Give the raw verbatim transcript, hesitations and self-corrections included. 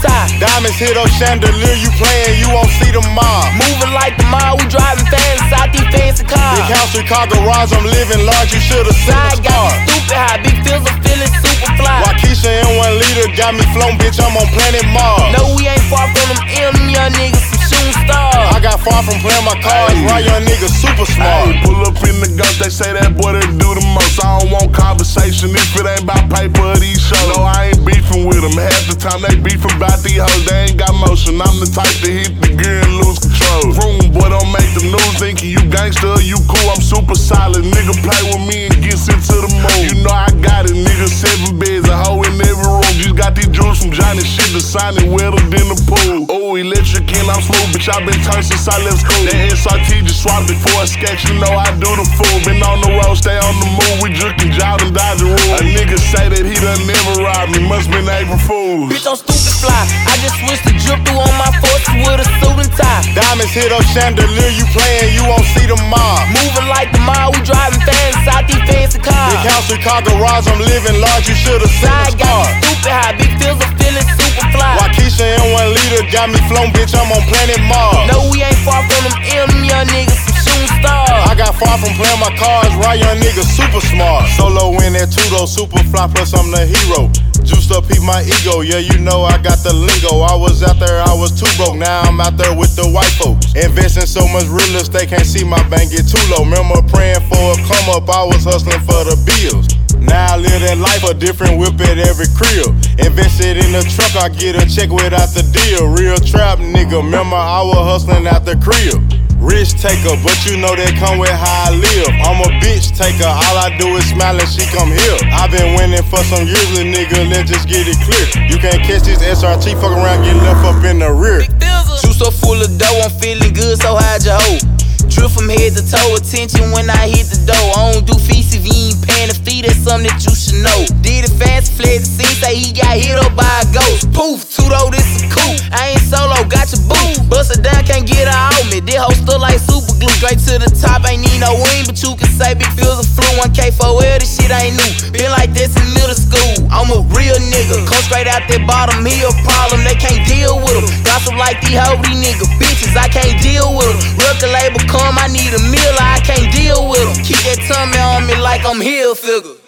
tie. Diamonds hit up chandelier, you playing, you won't see the mob. Moving like the mall, we driving fast inside these fancy cars. Big house, three car garage, I'm living large, you should've seen the Side got star. me stupid high, big feels are feeling super fly. Waukesha and one liter got me flown, bitch, I'm on planet Mars. No, we ain't far from them M young niggas, some shooting stars. I got far from playing my cards, right young niggas super smart. Ay, pull up in the ghost, they say that boy that do the most. I don't want conversation if it ain't about paper or these shows. No, I ain't beefing with them. Half the time they beefing about these hoes, they ain't got motion. I'm the type to hit the gear and lose control. Vroom, boy, don't make the news thinking you gangster, you cool, I'm super solid. Nigga play with me and gets into the mood. You know I got it, nigga, seven beds, a hoe in every room. Just got these jewels from Johnny, shit, the sign it wetter than the pool. Oh, electric and I'm smooth, bitch, I been turned since I left school. That S R T just swapped it for a sketch, you know I do the fool. Been on the road, stay on the move, we jukin', jout and dodge the rule. A nigga say that he done never robbed me, must been April Fools. Bitch, I'm stupid fly. I just switched the drip through on my forces with a suit and tie. Diamonds hit up chandelier, you playing, you won't see the mob. Moving like the mall, we driving fast inside these fancy cars. Big house, three car garage, I'm living large, you should've seen Side the got star. me stupid high, big feels are feeling super fly. Waukesha and one liter got me flown, bitch, I'm on planet Mars. No, we ain't far from them M young niggas, some shooting stars. I got far from playing my cards, right young niggas super smart. Solo in that two-door, super fly, plus I'm the hero. Juiced up, peep my ego, yeah, you know I got the lingo. I was out there, I was too broke, now I'm out there with the white folks. Investing so much real estate, can't see my bank get too low. Remember praying for a come up, I was hustling for the bills. Now I live that life, a different whip at every crib. Invested in the truck, I get a check without the deal. Real trap nigga, remember I was hustling out the crib. Rich taker, but you know that come with how I live. I'm a bitch taker, all I do is smile and she come here. I been winning for some years, little nigga, let's just get it clear. You can't catch this S R T, fuck around, get left up in the rear. Juice so full of dough, I'm feeling good, so hide your hoe. Drip from head to toe, attention when I hit the dough. I don't do feast if you ain't paying the fee, that's something that you should know. Did it fast, fled the scene, say he got hit up by a ghost. Poof, two-though, this is cool. I ain't solo, got your boo. Bust it down, can't get her out me. This hoe still like super glue. Straight to the top, ain't need no wing, but you can say big feels of flu. one K for L, this shit ain't new. Been like this in middle school. I'm a real nigga, come straight out that bottom, he a problem, they can't deal with him. Gossip like these hoe, these nigga bitches, I can't deal with them. Record label come, I need a meal, I can't deal with them. Keep that tummy on me like I'm Hill figure.